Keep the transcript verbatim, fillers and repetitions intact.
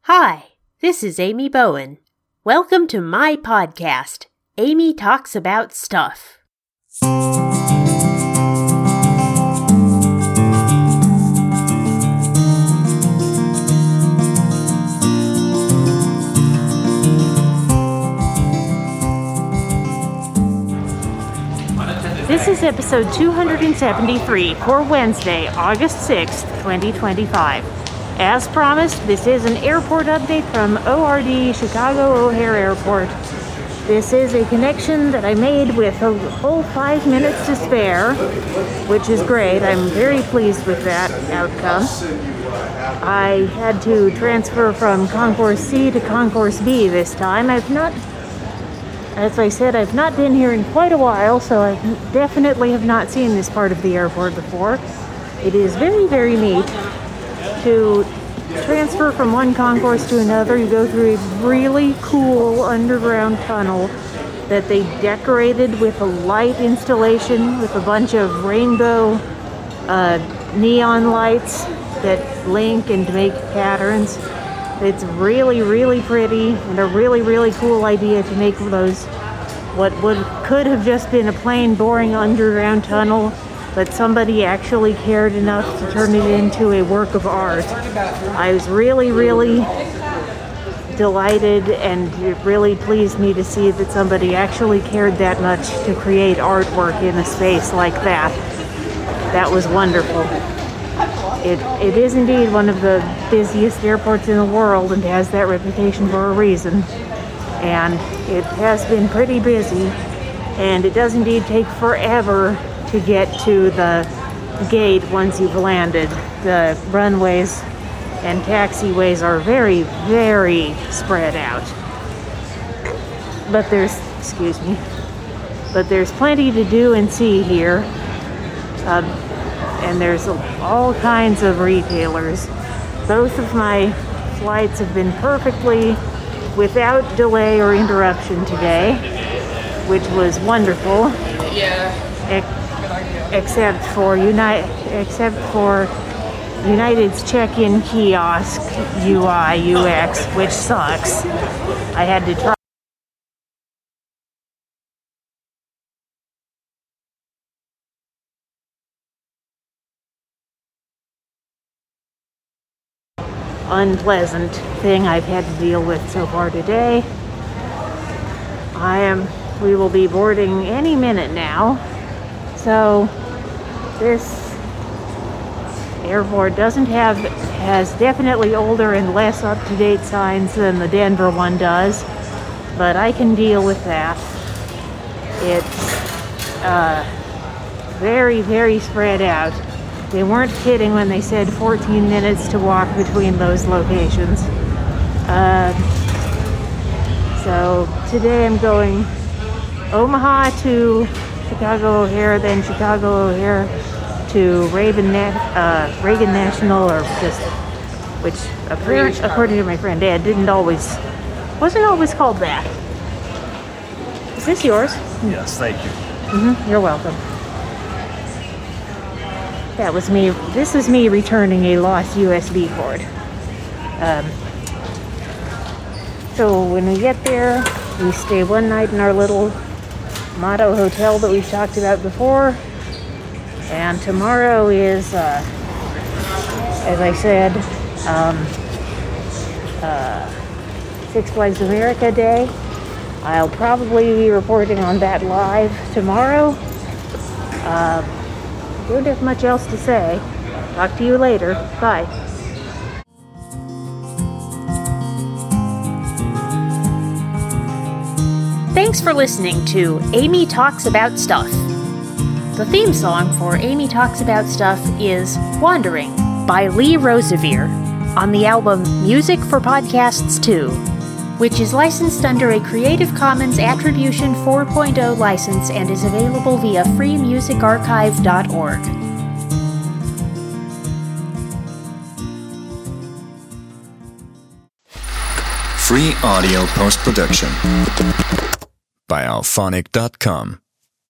Hi, this is Amy Bowen. Welcome to my podcast, Amy Talks About Stuff. This is episode two hundred seventy-three for Wednesday, August sixth, twenty twenty-five. As promised, this is an airport update from O R D Chicago O'Hare Airport. This is a connection that I made with a whole five minutes to spare, which is great. I'm very pleased with that outcome. I had to transfer from Concourse C to Concourse B this time. I've not, as I said, I've not been here in quite a while, so I definitely have not seen this part of the airport before. It is very, very neat to transfer from one concourse to another. You go through a really cool underground tunnel that they decorated with a light installation with a bunch of rainbow uh, neon lights that blink and make patterns. It's really, really pretty and a really, really cool idea to make those what would could have just been a plain, boring underground tunnel, but somebody actually cared enough to turn it into a work of art. I was really, really delighted, and it really pleased me to see that somebody actually cared that much to create artwork in a space like that. That was wonderful. It, it is indeed one of the busiest airports in the world and has that reputation for a reason. And it has been pretty busy, and it does indeed take forever to get to the gate once you've landed. The runways and taxiways are very, very spread out. But there's, excuse me, but there's plenty to do and see here. Uh, and there's all kinds of retailers. Both of my flights have been perfectly without delay or interruption today, which was wonderful. Yeah. Ex- except for United, except for United's check-in kiosk U I U X, which sucks. I had to try. Unpleasant thing I've had to deal with so far today. I am, we will be boarding any minute now. So this airport doesn't have, has definitely older and less up-to-date signs than the Denver one does, but I can deal with that. It's uh, very, very spread out. They weren't kidding when they said fourteen minutes to walk between those locations. Uh, so today I'm going Omaha to Chicago O'Hare, then Chicago O'Hare to Reagan, uh, Reagan National, or just, which apparently, according to my friend Ed, didn't always, wasn't always called that. Is this yours? Yes, thank you. Mm-hmm, you're welcome. That was me. This is me returning a lost U S B cord. Um, so when we get there, we stay one night in our little Motto Hotel that we've talked about before. And tomorrow is, uh, as I said, um, uh, Six Flags America Day. I'll probably be reporting on that live tomorrow. Uh, Don't have much else to say. Talk to you later. Bye. Thanks for listening to Amy Talks About Stuff. The theme song for Amy Talks About Stuff is Wandering by Lee Rosevere on the album Music for Podcasts two, which is licensed under a Creative Commons Attribution four point oh license and is available via free music archive dot org. Free audio post-production by alphonic dot com.